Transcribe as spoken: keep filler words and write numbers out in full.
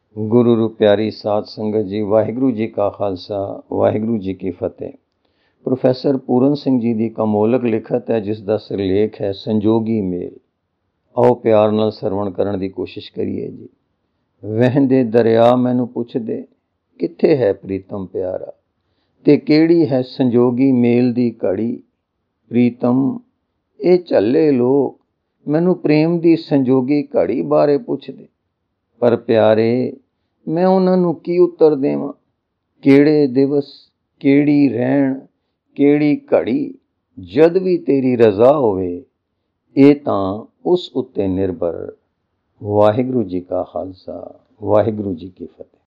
ਗੁਰੂ ਰੂ ਪਿਆਰੀ ਸਾਧ ਸੰਗਤ ਜੀ, ਵਾਹਿਗੁਰੂ ਜੀ ਕਾ ਖਾਲਸਾ, ਵਾਹਿਗੁਰੂ ਜੀ ਕੀ ਫਤਿਹ। ਪ੍ਰੋਫੈਸਰ ਪੂਰਨ ਸਿੰਘ ਜੀ ਦੀ ਕਮੋਲਕ ਲਿਖਤ ਹੈ, ਜਿਸ ਦਾ ਸਿਰਲੇਖ ਹੈ ਸੰਜੋਗੀ ਮੇਲ। ਆਓ ਪਿਆਰ ਨਾਲ ਸਰਵਣ ਕਰਨ ਦੀ ਕੋਸ਼ਿਸ਼ ਕਰੀਏ ਜੀ। ਵਹਿੰਦੇ ਦਰਿਆ ਮੈਨੂੰ ਪੁੱਛਦੇ, ਕਿੱਥੇ ਹੈ ਪ੍ਰੀਤਮ ਪਿਆਰਾ, ਤੇ ਕਿਹੜੀ ਹੈ ਸੰਜੋਗੀ ਮੇਲ ਦੀ ਘੜੀ। ਪ੍ਰੀਤਮ ਇਹ ਝੱਲੇ ਲੋਕ ਮੈਨੂੰ ਪ੍ਰੇਮ ਦੀ ਸੰਜੋਗੀ ਘੜੀ ਬਾਰੇ ਪੁੱਛਦੇ, ਪਰ ਪਿਆਰੇ ਮੈਂ ਉਹਨਾਂ ਨੂੰ ਕੀ ਉੱਤਰ ਦੇਵਾਂ। ਕਿਹੜੇ ਦਿਵਸ, ਕਿਹੜੀ ਰਹਿਣ, ਕਿਹੜੀ ਘੜੀ, ਜਦ ਵੀ ਤੇਰੀ ਰਜ਼ਾ ਹੋਵੇ, ਇਹ ਤਾਂ ਉਸ ਉੱਤੇ ਨਿਰਭਰ। ਵਾਹਿਗੁਰੂ ਜੀ ਕਾ ਖਾਲਸਾ, ਵਾਹਿਗੁਰੂ ਜੀ ਕੀ ਫਤਿਹ।